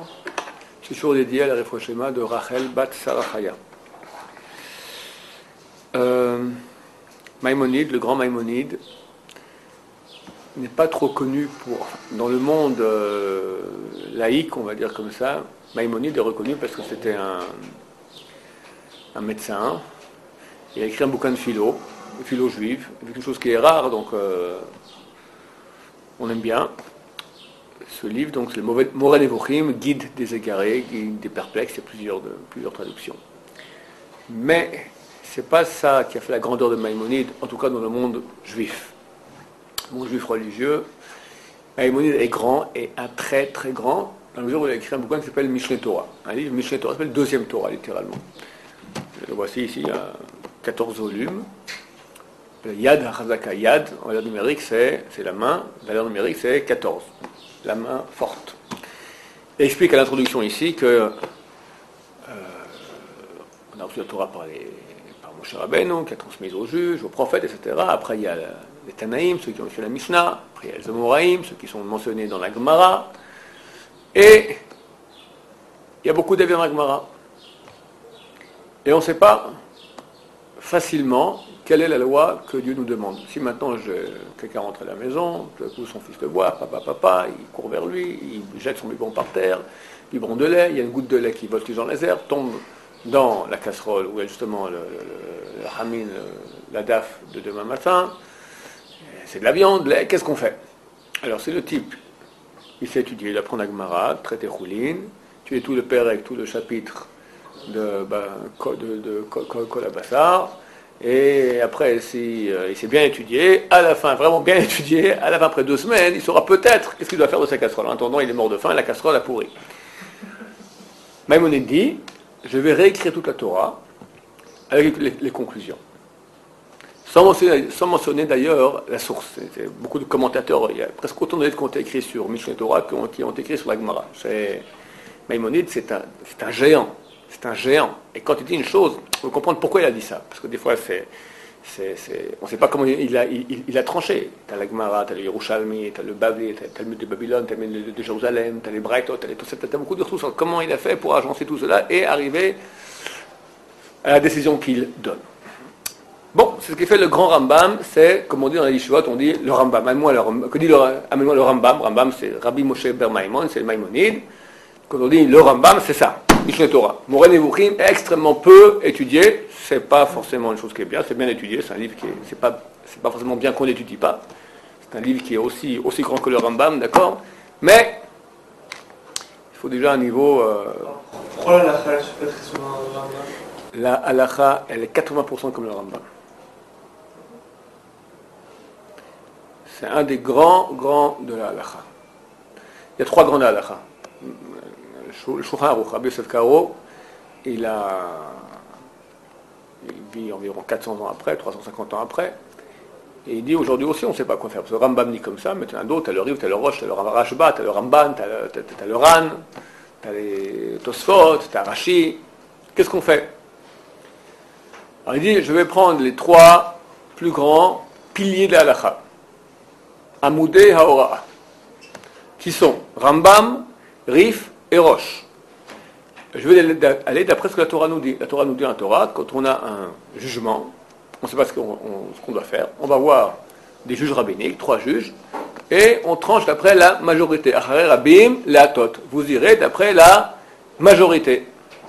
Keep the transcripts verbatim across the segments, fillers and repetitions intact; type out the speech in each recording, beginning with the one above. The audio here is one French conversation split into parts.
shiur, ce shiur dédié à la Refoua Shlema de Rachel Bat Sarachaya. Euh, Maïmonide, le grand Maïmonide, n'est pas trop connu pour, dans le monde euh, laïque, on va dire comme ça. Maïmonide est reconnu parce que c'était un, un médecin. Il a écrit un bouquin de philo, de philo juive, quelque chose qui est rare, donc euh, on aime bien. Ce livre, donc, c'est le Moreh Nevuchim, guide des égarés, guide des perplexes, il y a plusieurs, de, plusieurs traductions. Mais c'est pas ça qui a fait la grandeur de Maïmonide, en tout cas dans le monde juif. Le monde juif religieux, Maïmonide est grand, et un très très grand, dans la mesure où il a écrit un bouquin qui s'appelle Mishneh Torah. Un livre Mishneh Torah, ça s'appelle Deuxième Torah, littéralement. Le voici ici, il y a quatorze volumes. Yad HaChazaka, Yad, en valeur numérique, c'est, c'est la main, en valeur numérique, c'est quatorze. La main forte. Il explique à l'introduction ici que euh, on a reçu la Torah par, les, par Moshe Rabbeinu, qui a transmis aux juges, aux prophètes, et cetera. Après, il y a les Tanaïm, ceux qui ont reçu la Mishnah. Après, il y a les Amoraïm, ceux qui sont mentionnés dans la Gemara. Et il y a beaucoup d'avis dans la Gemara. Et on ne sait pas facilement quelle est la loi que Dieu nous demande. Si maintenant je, quelqu'un rentre à la maison, tout à coup son fils le voit, papa, papa, il court vers lui, il jette son biberon par terre, biberon de lait, il y a une goutte de lait qui voltige dans les airs, tombe dans la casserole où il y a justement le, le, le, le hamine, la daf de demain matin, c'est de la viande, lait, qu'est-ce qu'on fait? Alors c'est le type, il s'est étudié, il apprend la Gemara, traité Choulin, tu es tout le Pérec, tout le chapitre de, ben, de, de, de Kolabassar. Et après, si, euh, il s'est bien étudié, à la fin, vraiment bien étudié, à la fin, après deux semaines, il saura peut-être qu'est-ce qu'il doit faire de sa casserole. En attendant, il est mort de faim et la casserole a pourri. Maïmonide dit, je vais réécrire toute la Torah avec les, les conclusions. Sans mentionner, sans mentionner d'ailleurs la source. C'est, beaucoup de commentateurs, il y a presque autant de livres qui ont été écrits sur Mishneh Torah qui ont, qui ont été écrits sur la Gemara. C'est, Maïmonide, c'est un, c'est un géant. C'est un géant. Et quand il dit une chose, il faut comprendre pourquoi il a dit ça. Parce que des fois, c'est, c'est, c'est, on ne sait pas comment il a, il, il a tranché. Tu as la Gemara, tu as le Yerushalmi, tu as le Bavli, tu as le Talmud de Babylone, tu as le Talmud de Jérusalem, tu as les Braithot, tu as, as beaucoup de ressources sur comment il a fait pour agencer tout cela et arriver à la décision qu'il donne. Bon, c'est ce qui fait le grand Rambam, c'est, comme on dit dans les Yeshivot, on dit le Rambam. Amène-moi le, que dit le, amène-moi le Rambam. Rambam, c'est Rabbi Moshe Ber Maimon, c'est le Maïmonide. Quand on dit le Rambam, c'est ça. Mishneh Torah. Moreh Nevuchim est extrêmement peu étudié. C'est pas forcément une chose qui est bien. C'est bien étudié. C'est un livre qui est, c'est pas, c'est pas forcément bien qu'on n'étudie pas. C'est un livre qui est aussi, aussi grand que le Rambam, d'accord. Mais il faut déjà un niveau. Euh, Pourquoi la halakha elle se fait très souvent dans le Rambam? La halakha, elle est quatre-vingts pour cent comme le Rambam. C'est un des grands, grands de la halakha. Il y a trois grands de la halakha. Le Shulchan Aruch, Rabbi Yosef Karo, il a, il vit environ quatre cents ans après, trois cent cinquante ans après, et il dit aujourd'hui aussi on ne sait pas quoi faire, parce que le Rambam dit comme ça, mais tu as d'autres, tu as le Riv, tu as le Rosh, tu as le Rashba, tu as le Ramban, tu as le, t'as, t'as le Ran, tu as les Tosfot, tu as Rashi, qu'est-ce qu'on fait? Alors il dit je vais prendre les trois plus grands piliers de la halakha, Amoudei Haora, qui sont Rambam, Rif et Roche. Je vais aller d'après ce que la Torah nous dit. La Torah nous dit en Torah, quand on a un jugement, on ne sait pas ce qu'on, on, ce qu'on doit faire, on va voir des juges rabbiniques, trois juges, et on tranche d'après la majorité. Acharei Rabim Leatot. Vous irez d'après la majorité.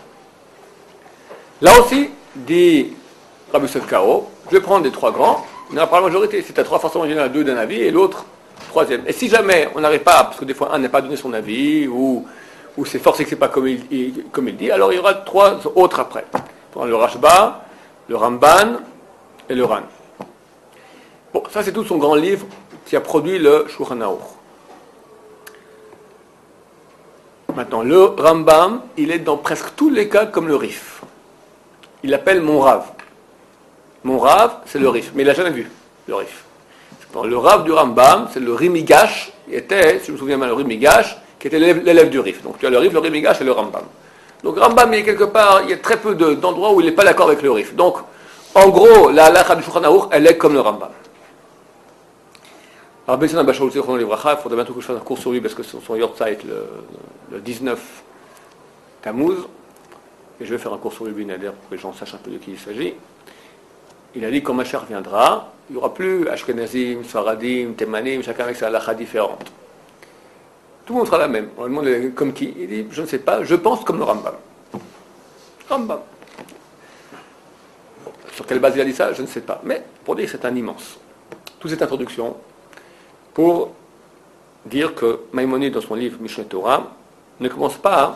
Là aussi, dit Rabbi Yosef Karo, je vais prendre les trois grands, il n'y en a pas la majorité. Si tu as trois, forcément, il y en a deux d'un avis et l'autre troisième. Et si jamais on n'arrive pas, parce que des fois un n'a pas donné son avis, ou ou c'est forcé que c'est pas comme il, il, comme il dit, alors il y aura trois autres après. Le Rashba, le Ramban et le Ran. Bon, ça c'est tout son grand livre qui a produit le Shulchan Aruch. Maintenant, le Rambam, il est dans presque tous les cas comme le Rif. Il l'appelle mon Rav. Mon Rav, c'est le Rif, mais il l'a jamais vu, le Rif. Bon, le Rav du Rambam, c'est le Rimigash, qui était, si je me souviens mal, le Rimigash, qui était l'élève, l'élève du Rif. Donc tu as le Rif, le Rimigash et le Rambam. Donc Rambam, il est quelque part, il y a très peu de, d'endroits où il n'est pas d'accord avec le Rif. Donc, en gros, la halakha du Shulchan Aruch, elle est comme le Rambam. Alors, Ben Sina Bachar Zichrono Livracha, il faudrait bientôt que je fasse un cours sur lui parce que son, son Yortzeit le, le dix-neuf Tammuz, et je vais faire un cours sur lui, Nader, pour que les gens sachent un peu de qui il s'agit. Il a dit que quand Mashiach viendra, il n'y aura plus Ashkenazim, Sfaradim, Temanim, chacun avec sa halakha différente. Tout le monde sera la même. On lui demande comme qui. Il dit, je ne sais pas, je pense comme le Rambam. Rambam. Sur quelle base il a dit ça, je ne sais pas. Mais pour dire que c'est un immense. Toute cette introduction pour dire que Maïmonide, dans son livre Mishneh Torah, ne commence pas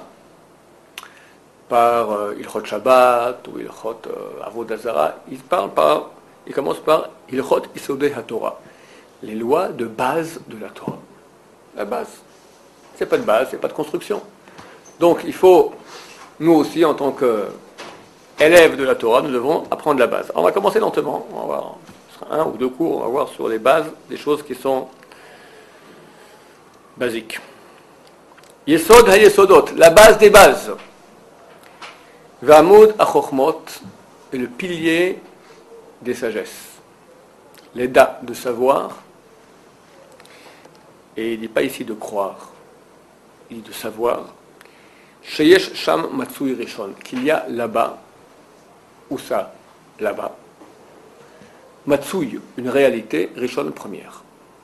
par euh, Ilchot Shabbat ou Ilchot euh, Avodah Zarah. Il parle par, il commence par Ilchot Isodei HaTorah, les lois de base de la Torah. La base. C'est pas de base, c'est pas de construction. Donc il faut, nous aussi, en tant qu'élèves de la Torah, nous devons apprendre la base. Alors, on va commencer lentement. On va voir un ou deux cours, on va voir sur les bases des choses qui sont basiques. Yesod ha-yesodot, la base des bases. V'amud ha-chokhmot, est le pilier des sagesses. Les da, de savoir. Et il n'est pas ici de croire, il dit de savoir. Sheyesh sham matsui rishon, qu'il y a là-bas, où ça, là-bas. Matsui, une réalité, rishon, première.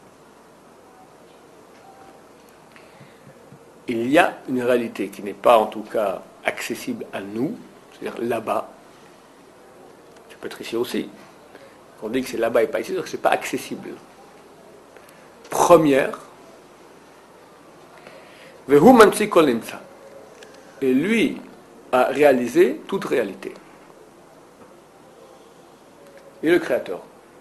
Il y a une réalité qui n'est pas en tout cas accessible à nous, c'est-à-dire là-bas. Ça peut être ici aussi. Quand on dit que c'est là-bas et pas ici, c'est-à-dire que ce n'est pas accessible. Première. Vehu mamtsi kol nimtza. Et lui a réalisé toute réalité. Il est le créateur.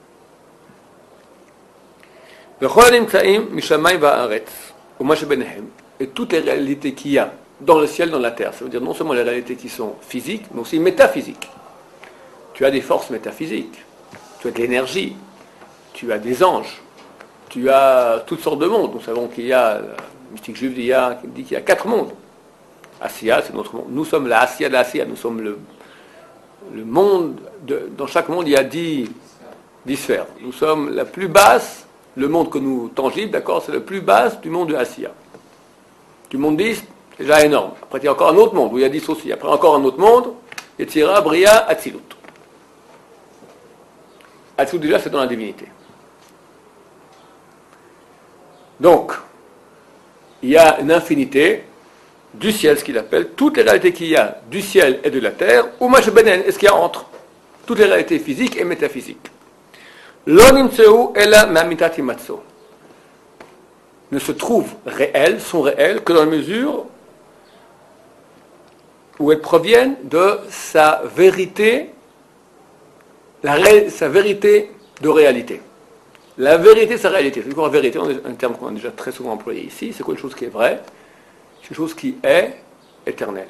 Vechol nimtzaim mishamayim va'aretz u'ma shebenehem. Et toutes les réalités qu'il y a dans le ciel, dans la terre. Ça veut dire non seulement les réalités qui sont physiques, mais aussi métaphysiques. Tu as des forces métaphysiques. Tu as de l'énergie. Tu as des anges. Tu as toutes sortes de mondes. Nous savons qu'il y a, le mystique juif dit, il y a, dit qu'il y a quatre mondes. Asiya, c'est notre monde. Nous sommes la Asiya de l'Asiya. Nous sommes le, le monde, de, dans chaque monde, il y a dix, dix sphères. Nous sommes la plus basse, le monde que nous tangible, d'accord, c'est le plus basse du monde de Asiya. Du monde dix, c'est déjà énorme. Après, il y a encore un autre monde où il y a dix aussi. Après, encore un autre monde, Yetzira, Bria, Atzilut. Atzilut, déjà, c'est dans la divinité. Donc, il y a une infinité du ciel, ce qu'il appelle, toutes les réalités qu'il y a du ciel et de la terre, ou mashbenen, est-ce qu'il y a entre toutes les réalités physiques et métaphysiques. Lo nimtseu ela ma'mitati matzo. Ne se trouvent réelles, sont réelles, que dans la mesure où elles proviennent de sa vérité, la ré, sa vérité de réalité. La vérité, sa réalité. C'est quoi la vérité? Un terme qu'on a déjà très souvent employé ici. C'est quoi une chose qui est vraie? C'est une chose qui est éternelle.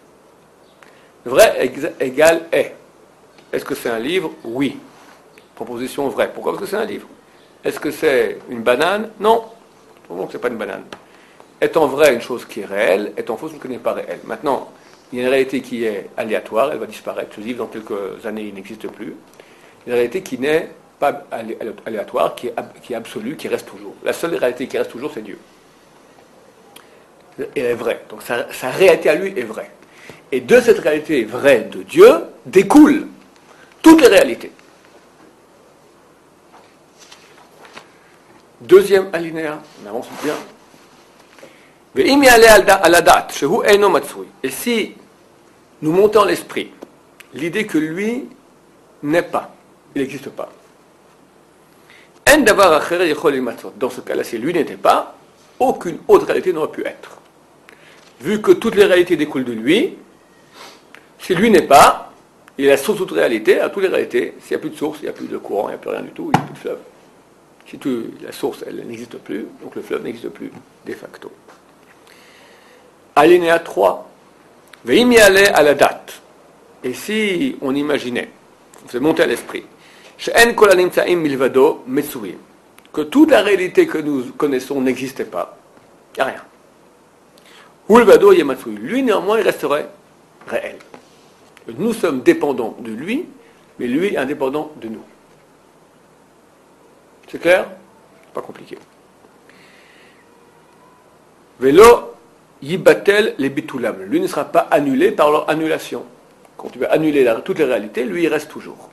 Vrai égale est. Est-ce que c'est un livre? Oui. Proposition vraie. Pourquoi? Parce que c'est un livre. Est-ce que c'est une banane? Non. Pourquoi c'est pas une banane? Étant vrai une chose qui est réelle, étant fausse une chose qui n'est pas réelle. Maintenant, il y a une réalité qui est aléatoire, elle va disparaître. Ce livre, dans quelques années, il n'existe plus. Une réalité qui n'est pas aléatoire, qui est, qui est absolue, qui reste toujours. La seule réalité qui reste toujours, c'est Dieu. Elle est vraie. Donc sa, sa réalité à lui est vraie. Et de cette réalité vraie de Dieu découlent toutes les réalités. Deuxième alinéa, on avance bien. Et si nous montons en l'esprit l'idée que lui n'est pas, il n'existe pas. Dans ce cas-là, si lui n'était pas, aucune autre réalité n'aurait pu être. Vu que toutes les réalités découlent de lui, si lui n'est pas, il est la source de toute réalité, à toutes les réalités. S'il n'y a plus de source, il n'y a plus de courant, il n'y a plus rien du tout, il n'y a plus de fleuve. Si tout, la source, elle n'existe plus, donc le fleuve n'existe plus, de facto. Alinéa trois. Ve'im yaleh à la date. Et si on imaginait, on s'est monté à l'esprit, she'en kol hanimtzaim milvado metsuim, que toute la réalité que nous connaissons n'existait pas, il n'y a rien. Ulvado yematsui, lui néanmoins il resterait réel. Nous sommes dépendants de lui, mais lui est indépendant de nous. C'est clair? Pas compliqué. Vélo, yibatel les bitulam. Lui ne sera pas annulé par leur annulation. Quand tu veux annuler la, toutes les réalités, lui, il reste toujours.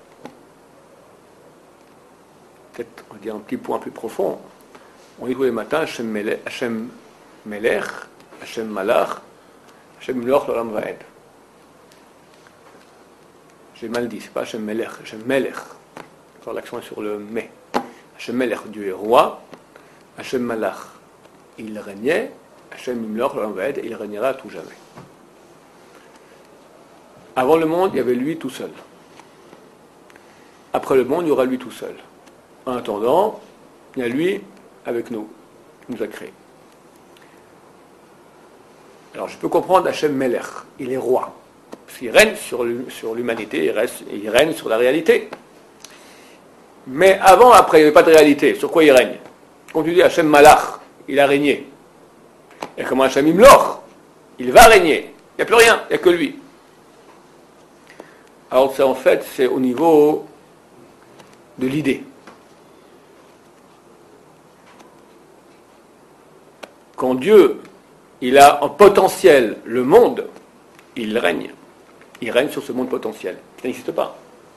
Peut-être, on va dire un petit point plus profond. On dit tous les matins, Hachem Melech, Hachem Melech, Hachem Malach, Hachem Melech, l'Olam Vaed. J'ai mal dit, c'est pas Hachem Melech, Hachem Melech. Alors l'accent est sur le mais. Hachem Melech, Dieu est roi. Hachem Malach, il régnait. Hachem Melech, l'Olam Vaed, il régnera à tout jamais. Avant le monde, il y avait lui tout seul. Après le monde, il y aura lui tout seul. En attendant, il y a lui avec nous, qui nous a créés. Alors je peux comprendre Hachem Melech, il est roi. Parce qu'il règne sur, sur l'humanité, il, reste, il règne sur la réalité. Mais avant, après, il n'y avait pas de réalité. Sur quoi il règne? Quand tu dis Hachem Malach, il a régné. Et comment Hachem Imloch, il va régner. Il n'y a plus rien, il n'y a que lui. Alors c'est en fait, c'est au niveau de l'idée. Quand Dieu, il a en potentiel le monde, il règne. Il règne sur ce monde potentiel. Ça n'existe pas.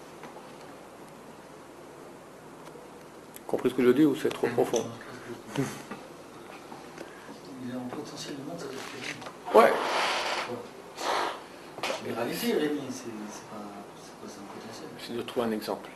Vous comprenez ce que je dis ou c'est trop profond? Il a en potentiel le monde, ça doit être Ouais. Mais réalité, régner, c'est, c'est pas, c'est pas ça un potentiel. J'essaie de trouver un exemple.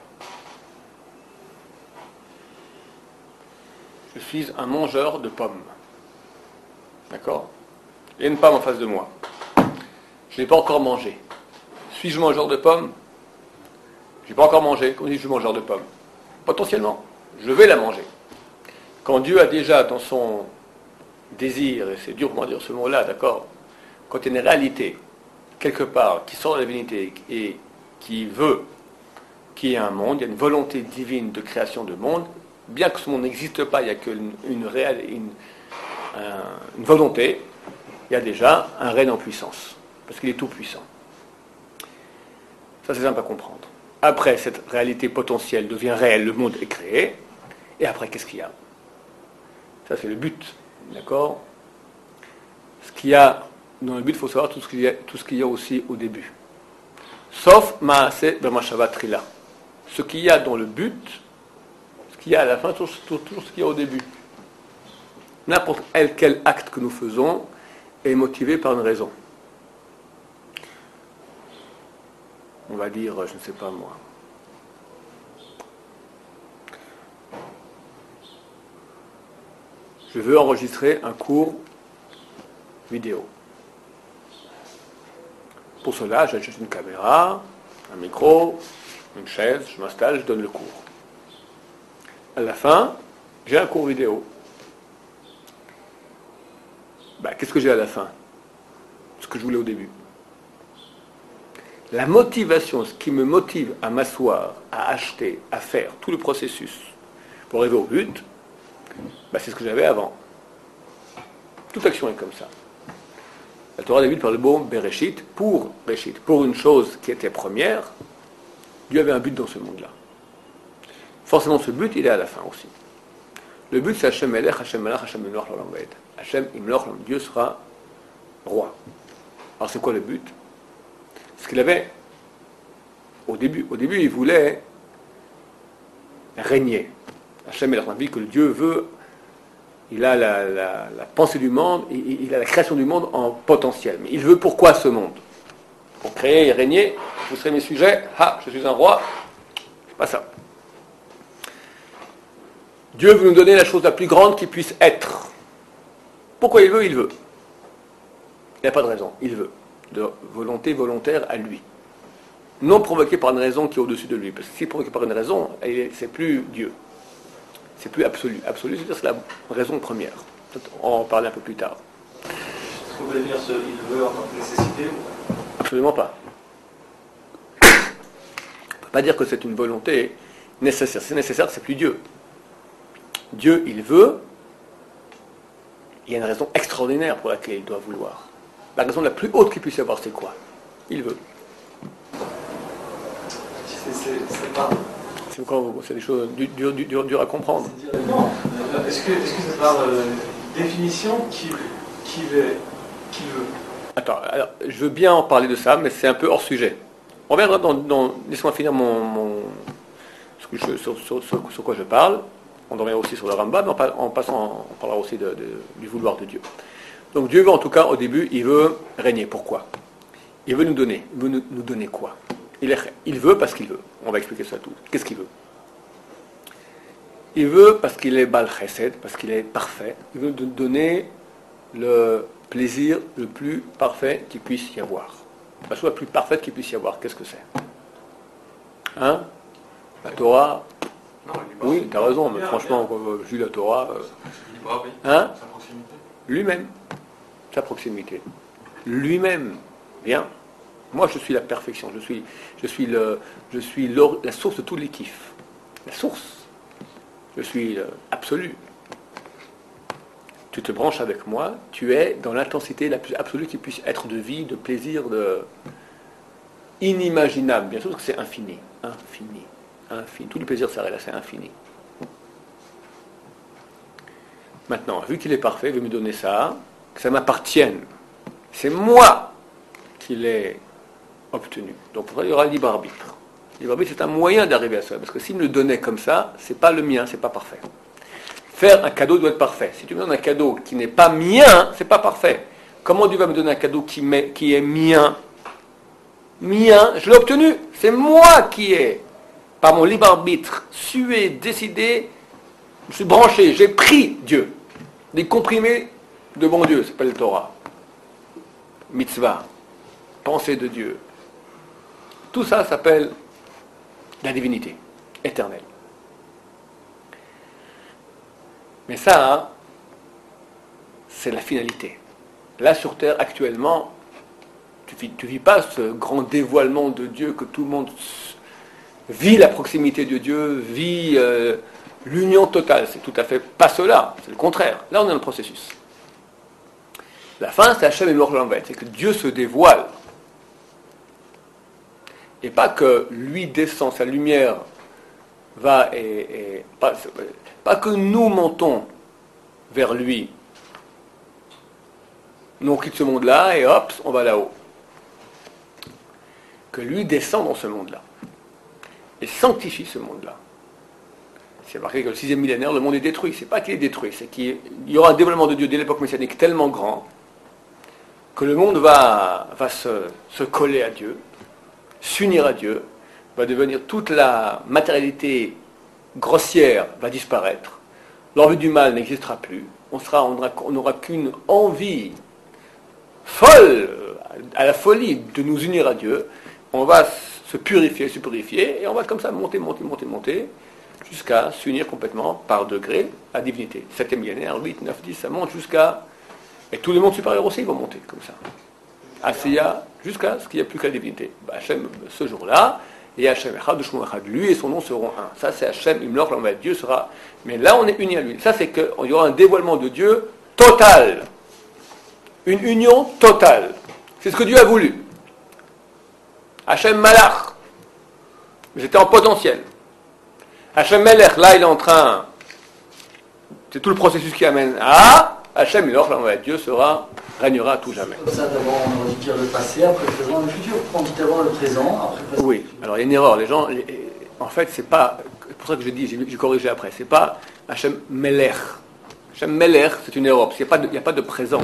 Je suis un mangeur de pommes. D'accord? Il y a une pomme en face de moi. Je ne l'ai pas encore mangée. Suis-je mangeur de pommes? Je n'ai pas encore mangé. Comment dis-je mangeur de pommes? Potentiellement. Je vais la manger. Quand Dieu a déjà dans son désir, et c'est dur comment dire ce mot-là, d'accord? Quand il y a une réalité, quelque part, qui sort de la divinité et qui veut qu'il y ait un monde, il y a une volonté divine de création de monde, bien que ce monde n'existe pas, il n'y a qu'une une réelle, une, un, une volonté, il y a déjà un règne en puissance, parce qu'il est tout puissant. Ça, c'est simple à comprendre. Après, cette réalité potentielle devient réelle, le monde est créé, et après, qu'est-ce qu'il y a? Ça, c'est le but, d'accord? Ce qu'il y a dans le but, il faut savoir tout ce qu'il y a, tout ce qu'il y a aussi au début. Sauf Maaseh B'Machava Trila. Ce qu'il y a dans le but, ce qu'il y a à la fin, tout, tout, tout ce qu'il y a au début. N'importe quel acte que nous faisons est motivé par une raison. On va dire, je ne sais pas moi. Je veux enregistrer un cours vidéo. Pour cela, j'achète une caméra, un micro, une chaise, je m'installe, je donne le cours. À la fin, j'ai un cours vidéo. Ben, qu'est-ce que j'ai à la fin? Ce que je voulais au début. La motivation, ce qui me motive à m'asseoir, à acheter, à faire tout le processus pour arriver au but, ben, c'est ce que j'avais avant. Toute action est comme ça. La Torah débute par le mot Bereshit, pour Bereshit, pour une chose qui était première. Dieu avait un but dans ce monde-là. Forcément, ce but, il est à la fin aussi. Le but, c'est Hachem Melech, Hachem Malach, Hachem Imloch, l'Olam Vaed. Hachem Imloch, Dieu sera roi. Alors, c'est quoi le but? Ce qu'il avait au début. Au début, il voulait régner. Hachem Melech, on a dit que le Dieu veut. Il a la, la, la pensée du monde, il, il a la création du monde en potentiel. Mais il veut pourquoi ce monde? Pour créer et régner, vous serez mes sujets, ah, je suis un roi, c'est pas ça. Dieu veut nous donner la chose la plus grande qui puisse être. Pourquoi il veut? Il veut. Il n'y a pas de raison, il veut. De volonté volontaire à lui. Non provoqué par une raison qui est au-dessus de lui. Parce que si provoqué par une raison, c'est plus Dieu. C'est plus absolu. Absolu, c'est-à-dire c'est la raison première. On va en parler un peu plus tard. Est-ce qu'on peut dire ce il veut en tant que nécessité ou... Absolument pas. On ne peut pas dire que c'est une volonté nécessaire. C'est nécessaire, c'est plus Dieu. Dieu, il veut. Il y a une raison extraordinaire pour laquelle il doit vouloir. La raison la plus haute qu'il puisse y avoir, c'est quoi? Il veut. C'est, c'est, c'est pas... C'est encore- c'est des choses dures dur, dur, dur, dur à comprendre. Non, euh, est-ce que, est-ce que c'est par euh, définition qui, qui veut, qui veut Attends, alors, je veux bien en parler de ça, mais c'est un peu hors sujet. On reviendra dans... dans laisse-moi finir mon... mon ce que je- sur, sur- sur- sur quoi je parle. On en reviendra aussi sur le Rambam, mais en, pa- en passant, on parlera aussi de- de- du vouloir de Dieu. Donc Dieu veut, en tout cas, au début, il veut régner. Pourquoi? Il veut nous donner. Il veut nous, nous donner quoi? il, est, il veut parce qu'il veut. On va expliquer ça tout. Qu'est-ce qu'il veut? Il veut parce qu'il est Bal Chesed, parce qu'il est parfait. Il veut nous donner le plaisir le plus parfait qu'il puisse y avoir. La chose la plus parfaite qu'il puisse y avoir, qu'est-ce que c'est? Hein? La Torah? Non, il est Oui, tu as raison, mais franchement, euh, vu la Torah, euh, libre, oui. hein? Sa proximité. Lui-même, sa proximité. Lui-même, bien. Moi, je suis la perfection, je suis, je suis, le, je suis l'or- la source de tous les kiffs. La source. Je suis euh, absolu. Tu te branches avec moi, tu es dans l'intensité la plus absolue qui puisse être de vie, de plaisir, de inimaginable. Bien sûr que c'est infini. Infini. Infini. Tout le plaisir s'arrête là, c'est infini. Maintenant, vu qu'il est parfait, il veut me donner ça, que ça m'appartienne. C'est moi qui l'ai obtenu. Donc pour ça, il y aura le libre arbitre. Le libre arbitre, c'est un moyen d'arriver à ça. Parce que s'il me le donnait comme ça, c'est pas le mien, c'est pas parfait. Faire un cadeau doit être parfait. Si tu me donnes un cadeau qui n'est pas mien, c'est pas parfait. Comment Dieu va me donner un cadeau qui, m'est, qui est mien? Mien, je l'ai obtenu. C'est moi qui ai, par mon libre arbitre, sué, décidé, je suis branché, j'ai pris Dieu. Des comprimés de bon Dieu, ça s'appelle le Torah. Mitzvah, pensée de Dieu. Tout ça s'appelle la divinité éternelle. Mais ça, hein, c'est la finalité. Là, sur Terre, actuellement, tu ne vis, tu vis pas ce grand dévoilement de Dieu que tout le monde vit la proximité de Dieu, vit euh, l'union totale. C'est tout à fait pas cela, c'est le contraire. Là, on est dans le processus. La fin, c'est Hachem et Morlanvet, c'est que Dieu se dévoile. Et pas que lui descend, sa lumière va et, et pas, pas que nous montons vers lui. Nous on quitte ce monde-là et hop, on va là-haut. Que lui descend dans ce monde-là et sanctifie ce monde-là. C'est marqué que le sixième millénaire, le monde est détruit. C'est pas qu'il est détruit, c'est qu'il y aura un développement de Dieu dès l'époque messianique tellement grand que le monde va, va se, se coller à Dieu, s'unir à Dieu, va devenir toute la matérialité grossière va disparaître, l'envie du mal n'existera plus, on sera, on n'aura, on n'aura qu'une envie folle, à la folie de nous unir à Dieu, on va se purifier, se purifier, et on va comme ça monter, monter, monter, monter, jusqu'à s'unir complètement par degré à la divinité. Septième millénaire, huit, neuf, dix, ça monte jusqu'à... Et tous les mondes supérieurs aussi vont monter comme ça. Asiya, jusqu'à ce qu'il n'y ait plus qu'à la divinité. Bah, Hachem, ce jour-là, et Hachem Echad, Shmo Echad, lui et son nom seront un. Ça, c'est Hachem, Imlor, l'homme, Dieu sera... Mais là, on est unis à lui. Ça, c'est qu'il y aura un dévoilement de Dieu total. Une union totale. C'est ce que Dieu a voulu. Hachem Malach. J'étais en potentiel. Hachem Melech, là, il est en train... C'est tout le processus qui amène à... Hachem, Imlor, l'homme, Dieu sera... régnera à tout jamais. Comme ça, d'abord, on aurait dû dire le passé, après le présent, le futur. On dit d'abord le présent, après le présent. Oui, alors il y a une erreur. Les gens, les- en fait, c'est pas, c'est pour ça que je dis, j'ai, j'ai corrigé après, c'est pas Hachem Melech. Hachem Melech, c'est une erreur, parce qu'il n'y a, pas de- il y a pas de présent.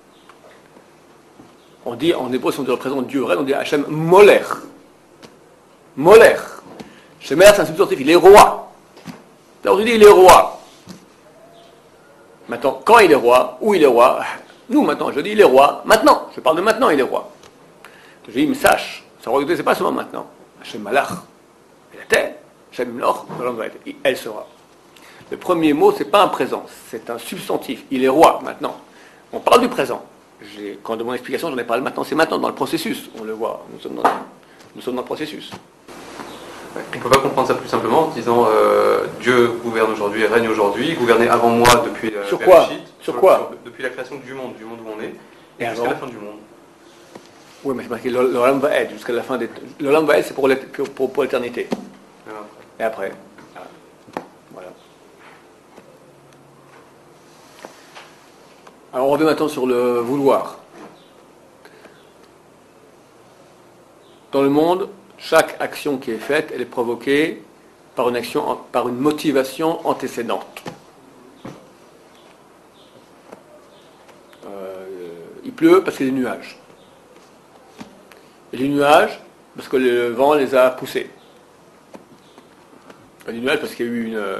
On dit, en hébreu, si on dit représente Dieu, on dit Hachem Molech. Molech. Hachem Melech, c'est un substantif, il est roi. Alors on dit, il est roi. Maintenant, quand il est roi, où il est roi, nous maintenant, je dis, il est roi, maintenant, je parle de maintenant, il est roi. Je dis, il me sache, sa royauté, c'est pas seulement maintenant. Hachem Malach, elle était, Hachem Mlor, elle sera. Le premier mot, c'est pas un présent, c'est un substantif, il est roi, maintenant. On parle du présent. J'ai, quand de mon explication, j'en ai parlé maintenant, c'est maintenant, dans le processus, on le voit, nous sommes dans, nous sommes dans le processus. On ne peut pas comprendre ça plus simplement en disant euh, Dieu gouverne aujourd'hui et règne aujourd'hui, gouvernait avant moi depuis la Sur quoi Bereshit, Sur quoi depuis la création du monde, du monde où on est, Et et jusqu'à avant la fin du monde. Oui, mais c'est marqué, l'Olam va être, jusqu'à la fin des... L'Olam va être, c'est pour, l'ét- pour, pour, pour l'éternité. Voilà. Et après, voilà. Alors on revient maintenant sur le vouloir. Dans le monde, chaque action qui est faite, elle est provoquée par une action, par une motivation antécédente. Euh, il pleut parce qu'il y a des nuages. Et les nuages, parce que le vent les a poussés. Il y a des nuages parce qu'il y a eu une,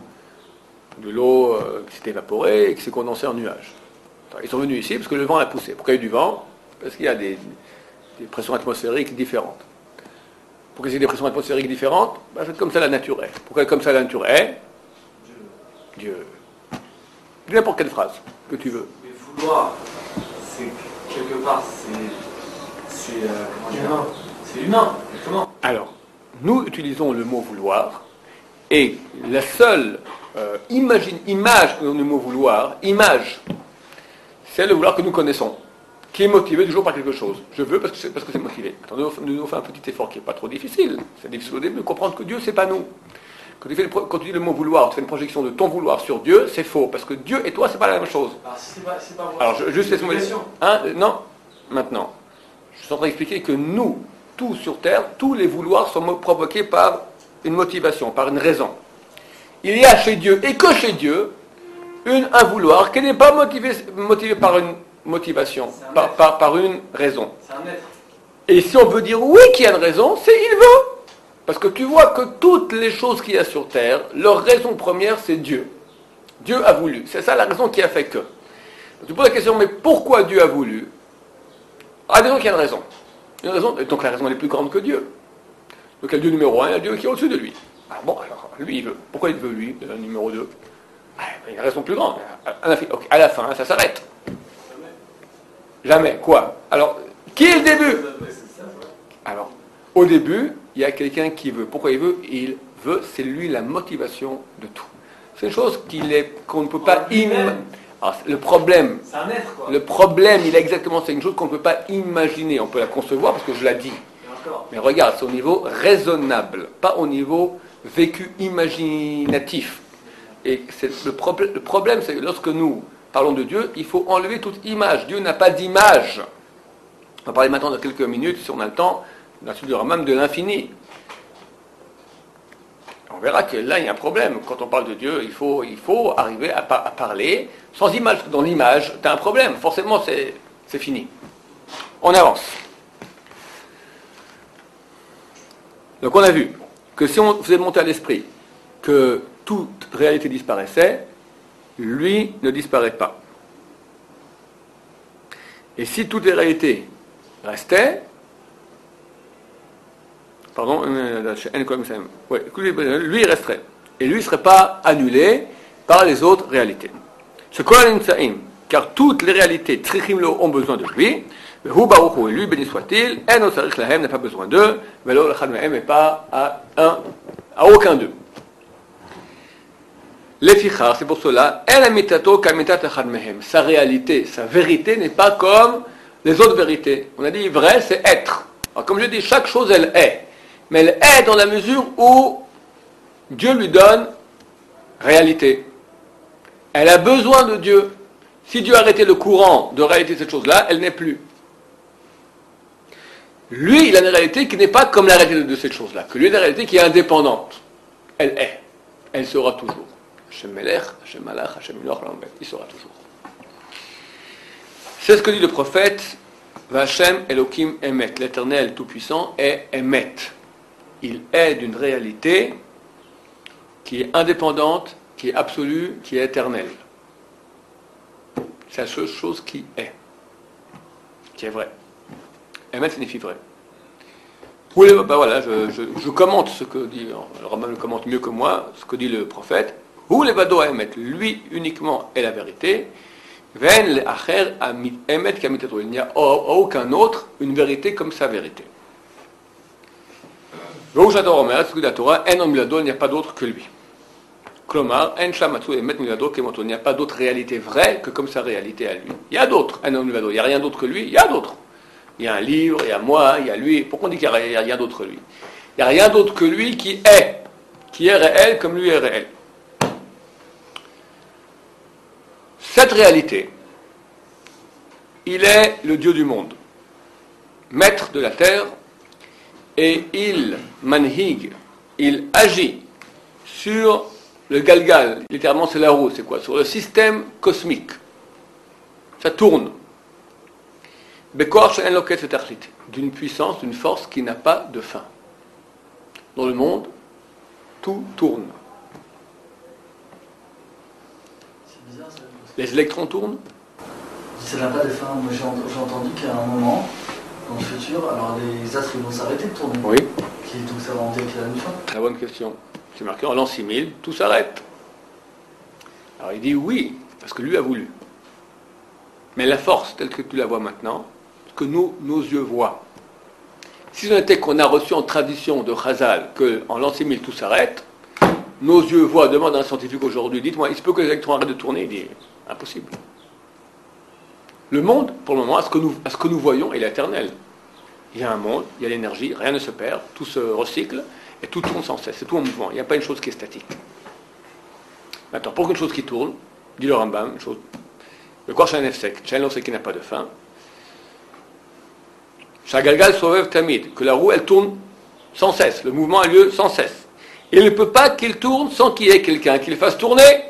de l'eau qui s'est évaporée et qui s'est condensée en nuages. Ils sont venus ici parce que le vent l'a poussé. Pourquoi il y a du vent? Parce qu'il y a des, des pressions atmosphériques différentes. Pourquoi il y a des pressions atmosphériques différentes? Ben, c'est comme ça la nature est. Pourquoi comme ça la nature est? Dieu. Dis n'importe quelle phrase que tu veux. Mais vouloir, c'est quelque part, c'est, c'est, euh, comment dire, humain. C'est humain, justement. Alors, nous utilisons le mot vouloir, et la seule euh, imagine, image que nous le mot vouloir, image, c'est le vouloir que nous connaissons, qui est motivé toujours par quelque chose. Je veux parce que c'est, parce que c'est motivé. Attendez, nous faisons un petit effort qui n'est pas trop difficile. C'est difficile au début de comprendre que Dieu, c'est pas nous. Quand tu, fais le, quand tu dis le mot vouloir, tu fais une projection de ton vouloir sur Dieu, c'est faux, parce que Dieu et toi, c'est pas la même chose. Alors, c'est pas, c'est pas Alors, je, juste laisse-moi dire. Obligation. Hein, non, maintenant. Je suis en train d'expliquer que nous, tous sur Terre, tous les vouloirs sont mo- provoqués par une motivation, par une raison. Il y a chez Dieu, et que chez Dieu, une, un vouloir qui n'est pas motivé, motivé par une motivation, par, par, par une raison. C'est un être. Et si on veut dire oui qu'il y a une raison, c'est il veut. Parce que tu vois que toutes les choses qu'il y a sur Terre, leur raison première, c'est Dieu. Dieu a voulu. C'est ça la raison qui a fait que. Tu poses la question, mais pourquoi Dieu a voulu? Ah, disons qu'il y a une raison. Une raison, donc la raison elle est plus grande que Dieu. Donc il y a le Dieu numéro un, il y a Dieu qui est au-dessus de lui. Ah bon, alors lui il veut. Pourquoi il veut lui, le numéro deux? Ah, il y a une raison plus grande. À la fin, okay, à la fin ça s'arrête. Jamais. Quoi? Alors, qui est le début? Alors, au début, il y a quelqu'un qui veut. Pourquoi il veut? Il veut, c'est lui la motivation de tout. C'est une chose qu'il est, qu'on ne peut pas imaginer. Le problème, C'est un être, quoi. le problème, il est exactement, c'est une chose qu'on ne peut pas imaginer. On peut la concevoir parce que je l'ai dit. Et encore. Mais regarde, c'est au niveau raisonnable, pas au niveau vécu imaginatif. Et c'est le, prob- le problème, c'est que lorsque nous parlons de Dieu, il faut enlever toute image. Dieu n'a pas d'image. On va parler maintenant dans quelques minutes, si on a le temps, dans la suite du Rambam, de l'infini. On verra que là, il y a un problème. Quand on parle de Dieu, il faut, il faut arriver à, par- à parler sans image. Dans l'image, tu as un problème. Forcément, c'est, c'est fini. On avance. Donc on a vu que si on faisait monter à l'esprit que toute réalité disparaissait, lui ne disparaît pas. Et si toutes les réalités restaient, pardon, ouais, lui il resterait. Et lui ne serait pas annulé par les autres réalités. Ce qu'on a, car toutes les réalités ont besoin de lui, et lui, béni soit-il, n'a pas besoin d'eux, mais n'est pas à, un, à aucun d'eux. Lefichar, c'est pour cela, sa réalité, sa vérité n'est pas comme les autres vérités. On a dit vrai, c'est être. Alors, comme je dis, chaque chose, elle est. Mais elle est dans la mesure où Dieu lui donne réalité. Elle a besoin de Dieu. Si Dieu arrêtait le courant de réalité de cette chose-là, elle n'est plus. Lui, il a une réalité qui n'est pas comme la réalité de cette chose-là. Que lui, il a une réalité qui est indépendante. Elle est. Elle sera toujours. Hashem Melech, Hashem Malach, Hashem Ilor, il sera toujours. C'est ce que dit le prophète, Vachem Elohim Emet, l'Éternel Tout-Puissant est Emet. Il est d'une réalité qui est indépendante, qui est absolue, qui est éternelle. C'est la seule chose qui est, qui est vraie. Emet signifie vrai. Vous voulez, ben voilà, je, je, je commente ce que dit, le Rambam le commente mieux que moi, ce que dit le prophète. Où les vado à Emet, lui uniquement est la vérité. Ven le acher Emet kamitatro. Il n'y a aucun autre une vérité comme sa vérité. V'ou j'adore Omer, ce que dit la Torah, en milado, il n'y a pas d'autre que lui. Klomar, en shamatsu Emet milado kemoto. Il n'y a pas d'autre réalité vraie que comme sa réalité à lui. Il y a d'autres, en milado. Il n'y a rien d'autre que lui. Il y a d'autres. Il y a un livre, il y a moi, il y a lui. Pourquoi on dit qu'il n'y a rien d'autre que lui? Il n'y a rien d'autre que lui qui est. qui est réel comme lui est réel. Cette réalité, il est le Dieu du monde, maître de la terre, et il manhig, il agit sur le galgal, littéralement c'est la roue, c'est quoi? Sur le système cosmique. Ça tourne. D'une puissance, d'une force qui n'a pas de fin. Dans le monde, tout tourne. C'est bizarre ça. Les électrons tournent. Ça n'a pas de fin. Moi j'ai entendu qu'à un moment, dans le futur, alors les astres vont s'arrêter de tourner. Oui. Qui, donc ça va en dire qu'il y a une fin. Très bonne question. C'est marqué en l'an six mille, tout s'arrête. Alors il dit oui, parce que lui a voulu. Mais la force, telle que tu la vois maintenant, ce que nous, nos yeux voient, si ce n'était qu'on a reçu en tradition de Chazal qu'en l'an six mille tout s'arrête, nos yeux voient, demande à un scientifique aujourd'hui, dites-moi, il se peut que les électrons arrêtent de tourner? Il dit, impossible. Le monde, pour le moment, à ce que nous, à ce que nous voyons, est éternel. Il y a un monde, il y a l'énergie, rien ne se perd, tout se recycle, et tout tourne sans cesse, c'est tout en mouvement, il n'y a pas une chose qui est statique. Maintenant, pour qu'une chose qui tourne, dit le Rambam, une chose, le corps c'est un efsek, c'est un efsek qui n'a pas de fin. Shagalgal sovev tamid, que la roue elle tourne sans cesse, le mouvement a lieu sans cesse. Il ne peut pas qu'il tourne sans qu'il y ait quelqu'un qui le fasse tourner.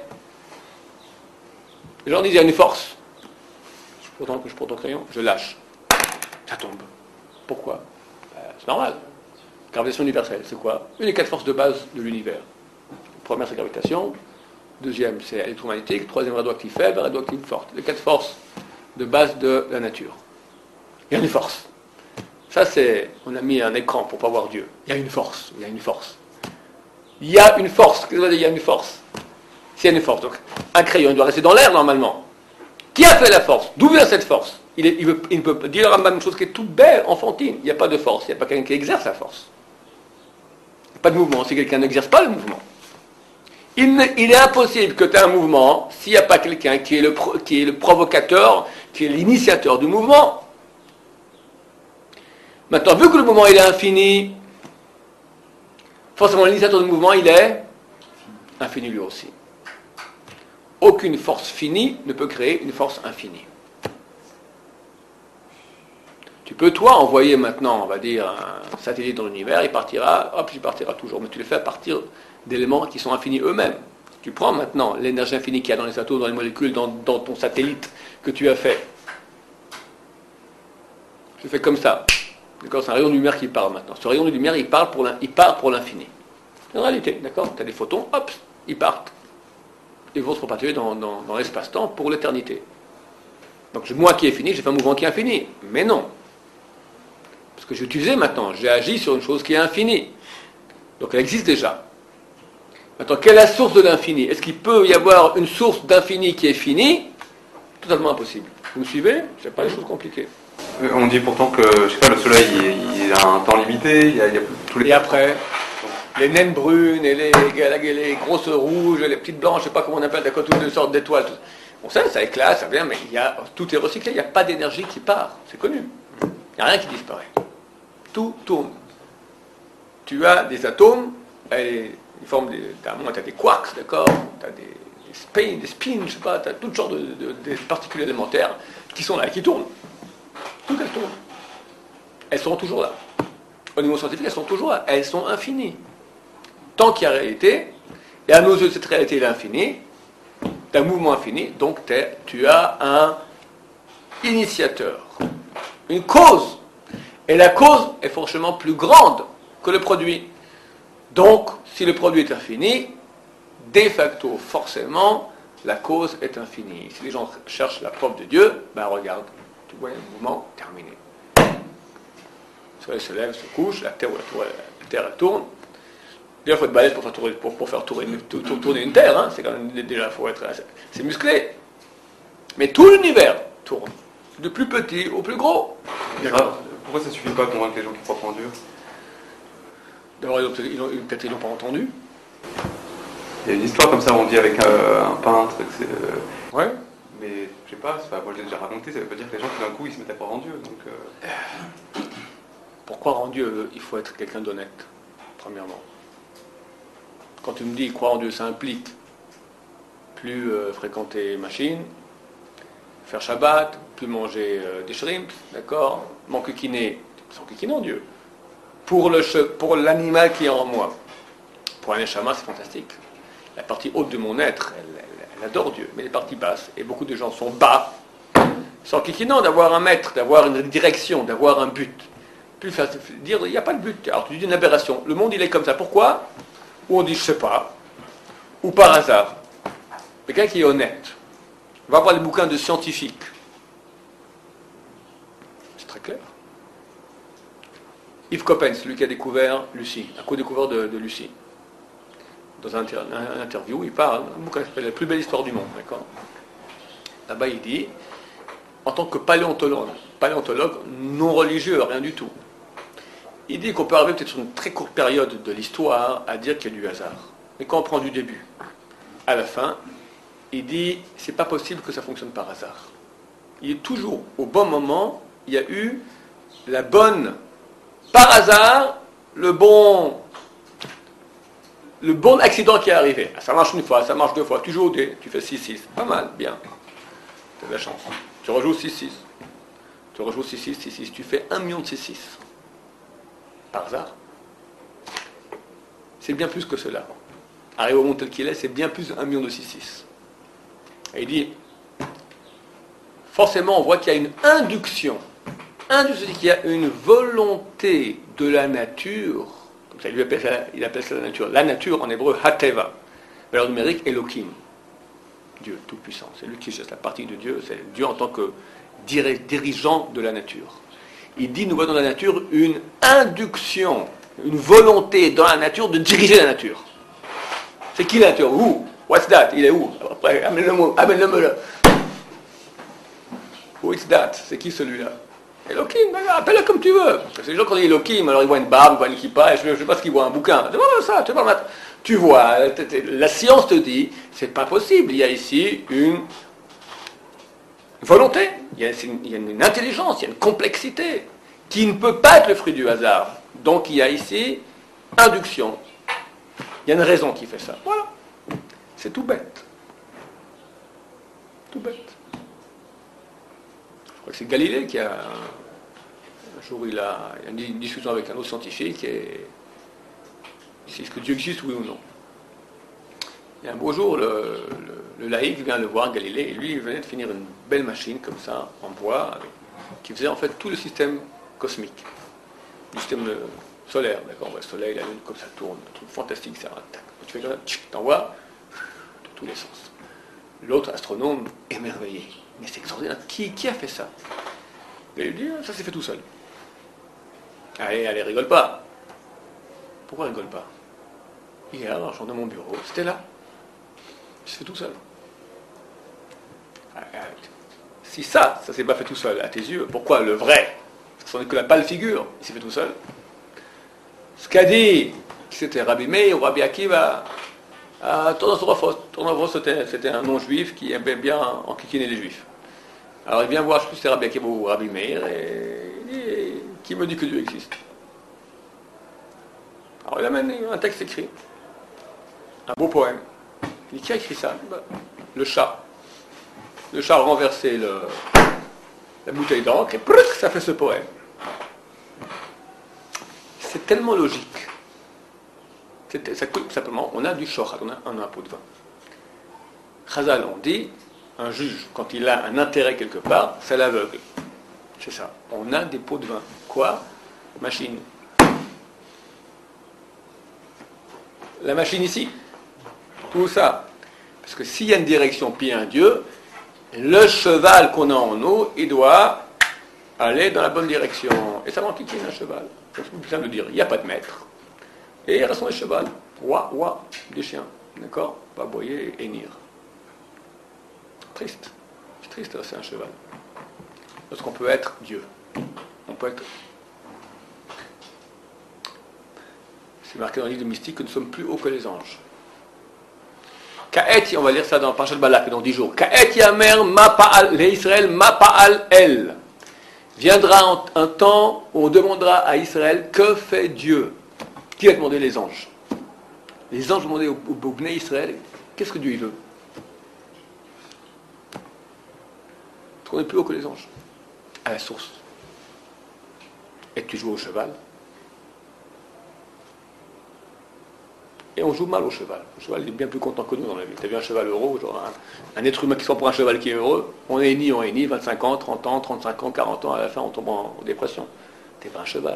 Les gens disent il y a une force. Je prends, je prends ton crayon, je lâche. Ça tombe. Pourquoi? Ben, c'est normal. Gravitation universelle, c'est quoi? Une des quatre forces de base de l'univers. Première, c'est gravitation. Deuxième, c'est électromagnétique. Troisième, radioactif faible, radioactif forte. Les quatre forces de base de la nature. Il y a une force. Ça, c'est... On a mis un écran pour ne pas voir Dieu. Il y a une force. Il y a une force. Il y a une force. Qu'est-ce que ça veut dire? Il y a une force. S'il y a une force. Donc, un crayon, il doit rester dans l'air, normalement. Qui a fait la force? D'où vient cette force? Il, est, il, veut, il ne peut pas dire la même chose qui est toute belle, enfantine. Il n'y a pas de force. Il n'y a pas quelqu'un qui exerce la force. Il n'y a pas de mouvement. Si quelqu'un n'exerce pas le mouvement. Il, ne, il est impossible que tu aies un mouvement s'il n'y a pas quelqu'un qui est le, pro, qui est le provocateur, qui est l'initiateur du mouvement. Maintenant, vu que le mouvement il est infini, forcément l'initiateur du mouvement il est infini lui aussi. Aucune force finie ne peut créer une force infinie. Tu peux toi envoyer maintenant, on va dire, un satellite dans l'univers, il partira, hop, il partira toujours, mais tu le fais à partir d'éléments qui sont infinis eux-mêmes. Tu prends maintenant l'énergie infinie qu'il y a dans les atomes, dans les molécules, dans, dans ton satellite que tu as fait. Je fais comme ça. D'accord, c'est un rayon de lumière qui parle maintenant. Ce rayon de lumière, il parle pour il part pour l'infini. En réalité, d'accord, tu as des photons, hop, ils partent. Ils vont se propager dans, dans, dans l'espace-temps pour l'éternité. Donc moi qui est fini, j'ai fait un mouvement qui est infini. Mais non. Parce que j'ai utilisé maintenant, j'ai agi sur une chose qui est infinie. Donc elle existe déjà. Maintenant, quelle est la source de l'infini? Est-ce qu'il peut y avoir une source d'infini qui est finie? Totalement impossible. Vous me suivez? Je n'ai pas les choses compliquées. On dit pourtant que, je sais pas, le soleil, il, il a un temps limité, il y a, il y a tous les... Et après, les naines brunes, et les, les, les grosses rouges, les petites blanches, je ne sais pas comment on appelle, d'accord, toutes les sortes d'étoiles. Tout. Bon, ça, ça éclate, ça vient, mais il y a, tout est recyclé, il n'y a pas d'énergie qui part, c'est connu. Il n'y a rien qui disparaît. Tout tourne. Tu as des atomes, ils forment des, tu as des quarks, d'accord, tu as des, des spins, des spins, je sais pas, tu as toutes sortes de, de, de particules élémentaires qui sont là et qui tournent. Toutes elles tournent. Elles sont toujours là. Au niveau scientifique, elles sont toujours là. Elles sont infinies. Tant qu'il y a réalité, et à nos yeux, cette réalité est infinie, tu as un mouvement infini, donc tu as un initiateur, une cause. Et la cause est forcément plus grande que le produit. Donc, si le produit est infini, de facto, forcément, la cause est infinie. Si les gens cherchent la preuve de Dieu, ben regarde. Tu vois, le mouvement terminé. Le soleil se lève, se couche, la terre, la, la terre elle tourne. Déjà, il faut être balèze pour faire tourner, pour, pour faire tourner, tourner une terre. Hein. C'est quand même déjà, faut être, c'est musclé. Mais tout l'univers tourne, du plus petit au plus gros. Ah, pourquoi ça ne suffit pas à convaincre les gens qui croient en Dieu? D'abord, peut-être ils n'ont pas entendu. Il y a une histoire comme ça, on dit avec un, un peintre. Que c'est, euh... Ouais. Mais je sais pas, pas, moi je l'ai déjà raconté, ça veut pas dire que les gens tout d'un coup ils se mettent à croire en Dieu. Donc, euh... Pour croire en Dieu, il faut être quelqu'un d'honnête, premièrement. quand tu me dis croire en Dieu, ça implique plus euh, fréquenter machine, faire Shabbat, plus manger euh, des shrimps, d'accord, m'enquiquiner, sans enquiquiner en Dieu. Pour, le, pour l'animal qui est en moi. Pour un neshama, c'est fantastique. La partie haute de mon être, elle, elle, elle adore Dieu, mais les parties basses, et beaucoup de gens sont bas, sans enquiquinant d'avoir un maître, d'avoir une direction, d'avoir un but. Plus faire, dire, il n'y a pas de but. Alors tu dis une aberration. Le monde, il est comme ça. Pourquoi? Ou on dit, je ne sais pas. Ou par hasard. Quelqu'un qui est honnête. On va voir les bouquins de scientifiques. C'est très clair. Yves Coppens, celui qui a découvert Lucie, a co-découvert de, de Lucie. Dans un, un, un interview, il parle, un bouquin qui s'appelle La plus belle histoire du monde, d'accord. Là-bas, il dit, en tant que paléontologue, paléontologue non religieux, rien du tout, il dit qu'on peut arriver peut-être sur une très courte période de l'histoire à dire qu'il y a du hasard. Mais quand on prend du début à la fin, il dit, c'est pas possible que ça fonctionne par hasard. Il est toujours, au bon moment, il y a eu la bonne, par hasard, le bon, le bon accident qui est arrivé. Ça marche une fois, ça marche deux fois, tu joues au dé, tu fais six six, pas mal, bien. Tu as de la chance. Tu rejoues six six. Tu rejoues six six, six six, tu fais un million de six six. Par hasard. C'est bien plus que cela. Arrivé au monde tel qu'il est, c'est bien plus d'un million de six six. Et il dit, forcément, on voit qu'il y a une induction. Induction, c'est qu'il y a une volonté de la nature. Comme ça, il appelle ça, il appelle ça la nature. La nature, en hébreu, hateva. Valeur numérique, Elohim. Dieu tout-puissant. C'est lui qui gère la partie de Dieu. C'est Dieu en tant que dirigeant de la nature. Il dit, nous voyons dans la nature une induction, une volonté dans la nature de diriger la nature. C'est qui la nature? Où? What's that? Il est où? Après, amène-le-moi, amène-le-moi. Who is that? C'est qui celui-là? Elohim, appelle-le comme tu veux. Parce que les gens quand ils disent Elohim, alors ils voient une barbe, ils voient une kippa, et je ne sais pas ce qu'ils voient, un bouquin. Tu vois ça, tu vois, tu vois, la science te dit, c'est pas possible. Il y a ici une volonté, il y, a, il y a une intelligence, il y a une complexité qui ne peut pas être le fruit du hasard. Donc il y a ici induction. Il y a une raison qui fait ça. Voilà. C'est tout bête. Tout bête. Je crois que c'est Galilée qui a... Un jour, il a, il a une discussion avec un autre scientifique et il dit, est-ce que Dieu existe, oui ou non? Et un beau jour, le, le, le laïc vient le voir, Galilée, et lui, il venait de finir une belle machine comme ça, en bois, avec, qui faisait en fait tout le système cosmique, le système solaire, d'accord? Le soleil, la lune, comme ça tourne, un truc fantastique, c'est un tac. Tu fais comme ça, tu t'envoies de tous les sens. L'autre astronome, émerveillé. Mais c'est extraordinaire, qui, qui a fait ça? Et il dit, ça s'est fait tout seul. Allez, allez, rigole pas. Pourquoi rigole pas? Hier, je suis dans mon bureau, c'était là. Il se fait tout seul. Si ça, ça s'est pas fait tout seul à tes yeux, pourquoi le vrai, ce n'est que la pâle figure, il s'est fait tout seul? Ce qu'a dit, c'était Rabbi Meir ou Rabbi Akiva, ah, c'était, c'était un non-juif qui aimait bien enquiquiner les juifs. Alors il vient voir, je sais plus si c'est Rabbi Akiva ou Rabbi Meir, et il dit, qui me dit que Dieu existe? Alors il amène un texte écrit, un beau poème. Il dit, qui a écrit ça? Le chat. Le chat a renversé le, la bouteille d'encre et prrk, ça fait ce poème. C'est tellement logique. C'est, ça coûte simplement, on a du shochad, on a un, un pot de vin. Chazal, on dit, un juge, quand il a un intérêt quelque part, ça l'aveugle. C'est ça. On a des pots de vin. Quoi? Machine. La machine ici. Tout ça. Parce que s'il y a une direction puis un Dieu, le cheval qu'on a en nous, il doit aller dans la bonne direction. Et ça m'enquiquine un cheval. C'est bien de le dire. Il n'y a pas de maître. Et il reste les chevals. Ouah, ouah, des chiens. D'accord? Pas aboyer et hennir. Triste. C'est triste, c'est un cheval. Parce qu'on peut être Dieu. On peut être... C'est marqué dans le livre de mystique que nous sommes plus hauts que les anges. Ka'et, on va lire ça dans Parashat Balak dans dix jours. Ka'et yamer ma pa'al, les Israël ma pa'al el. Viendra un temps où on demandera à Israël que fait Dieu. Qui a demandé les anges? Les anges ont demandé au, au, au Bnei Israël, qu'est-ce que Dieu il veut? Parce qu'on est plus haut que les anges, à la source. Et tu joues au cheval. Et on joue mal au cheval. Le cheval il est bien plus content que nous dans la vie. Tu as vu un cheval heureux, genre un, un être humain qui soit pour un cheval qui est heureux, on est ni, on est ni, vingt-cinq ans, trente ans, trente-cinq ans, quarante ans, à la fin on tombe en, en dépression. Tu n'es pas un cheval.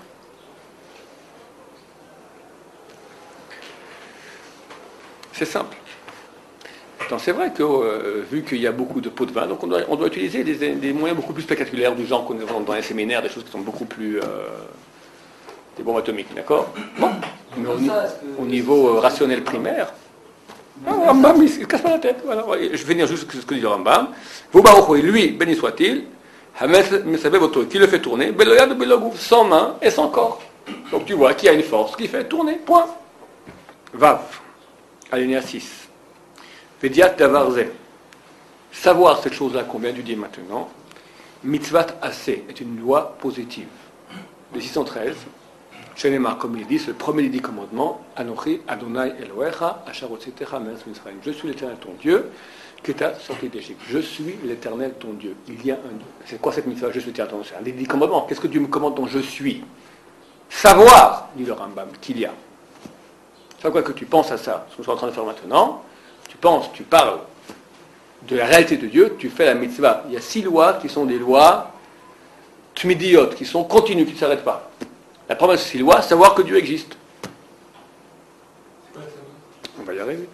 C'est simple. Donc c'est vrai que euh, vu qu'il y a beaucoup de pots de vin, donc on doit, on doit utiliser des, des moyens beaucoup plus spectaculaires du genre qu'on a dans les séminaires, des choses qui sont beaucoup plus... Euh, des bombes atomiques, d'accord? Bon. Mais au, ça, au niveau euh, rationnel primaire, ah, Rambam, il ne casse pas la tête. Voilà. Je vais venir juste ce que dit le Rambam. Vous barouchez, lui, béni soit-il, qui le fait tourner, sans main et sans corps. Donc tu vois qu'il y a une force qui fait tourner, point. Vav, alinéa six. Vediat davarze. Savoir cette chose-là qu'on vient de dire maintenant, mitzvat assez est une loi positive. Le six cent treize. Shenemar, comme il dit, c'est le premier des dix commandements. Anochi Adonai Elohecha, Asher hotzitecha me'eretz Mitzrayim. Je suis l'Éternel ton Dieu, qui t'a sorti d'Égypte. Je suis l'Éternel ton Dieu. Il y a un Dieu. C'est quoi cette mitzvah? Je suis l'Éternel ton Dieu. C'est un des dix commandements. Qu'est-ce que Dieu me commande dont je suis? Savoir, dit le Rambam, qu'il y a. C'est quoi que tu penses à ça? Ce que je suis en train de faire maintenant. Tu penses, tu parles de la réalité de Dieu, tu fais la mitzvah. Il y a six lois qui sont des lois tmidiyot, qui sont continues, qui ne s'arrêtent pas. La première de ces lois, savoir que Dieu existe. On va y arriver.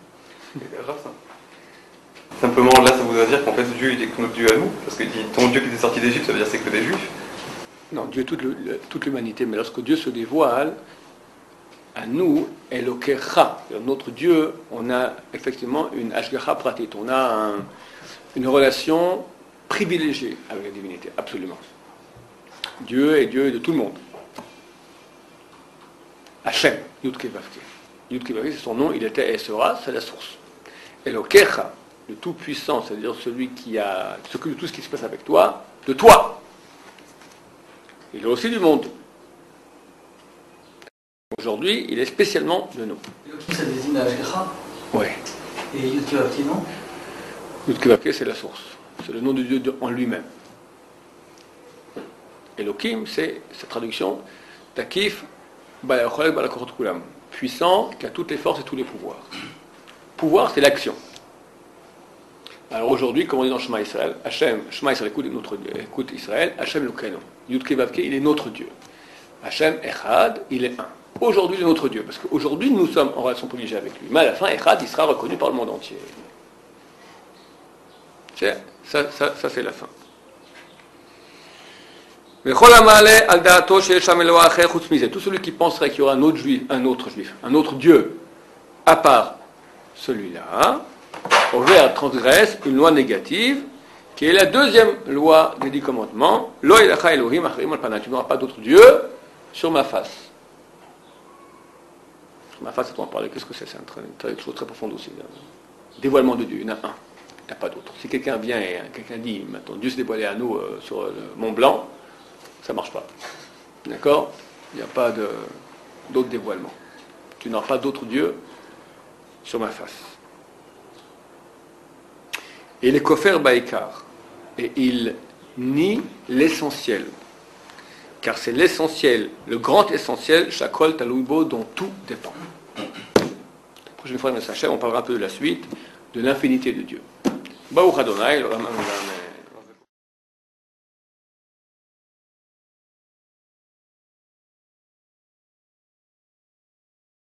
Simplement, là, ça voudrait dire qu'en fait, Dieu, il est que notre Dieu à nous, parce qu'il dit ton Dieu qui t'est sorti d'Égypte, ça veut dire que c'est que des Juifs. Non, Dieu, toute, le, toute l'humanité, mais lorsque Dieu se dévoile, à nous, Elokecha, notre Dieu, on a effectivement une Ashgacha pratit, on a un, une relation privilégiée avec la divinité, absolument. Dieu est Dieu de tout le monde. Hachem, Yud-Kei Vav-Kei. Yud-Kei Vav-Kei, c'est son nom, il était et sera, c'est la source. Elokecha, le tout-puissant, c'est-à-dire celui qui a, qui s'occupe de tout ce qui se passe avec toi, de toi. Il est aussi du monde. Aujourd'hui, il est spécialement de nous. Elohim, ça désigne la Ashgacha. Oui. Et Yud-Kei Vav-Kei, non? Yud-Kei Vav-Kei, c'est la source. C'est le nom de Dieu en lui-même. Elohim, c'est sa traduction, Takif, puissant, qui a toutes les forces et tous les pouvoirs. Pouvoir, c'est l'action. Alors aujourd'hui, comme on dit dans Shema Israël, Hachem, Shema Israël écoute, notre, écoute Israël, Hachem Elokeinu. Yud-Kei Vav-Kei, il est notre Dieu. Hachem Echad, il est un. Aujourd'hui, il est notre Dieu, parce qu'aujourd'hui, nous sommes en relation privilégiée avec lui. Mais à la fin, Echad, il sera reconnu par le monde entier. C'est, ça, ça, ça, c'est la fin. Tout celui qui penserait qu'il y aura un autre juif, un autre juif, un autre Dieu, à part celui-là, ouvert transgresse une loi négative, qui est la deuxième loi des dix commandements. Lo ilacha Elohim acharim al panai. Tu n'auras pas d'autre Dieu sur ma face. Sur ma face, on va parler. Qu'est-ce que c'est? C'est une chose très profonde aussi. Dévoilement de Dieu, il y en a un. Il n'y a pas d'autre. Si quelqu'un vient et quelqu'un dit, maintenant Dieu s'est dévoilé à nous euh, sur le Mont Blanc, ça ne marche pas. D'accord? Il n'y a pas de, d'autre dévoilement. Tu n'auras pas d'autre Dieu sur ma face. Et les kofer baïkar. Et il nie l'essentiel. Car c'est l'essentiel, le grand essentiel, Shakol Taloubo, dont tout dépend. La prochaine fois, on parlera un peu de la suite, de l'infinité de Dieu. Baruch Adonai,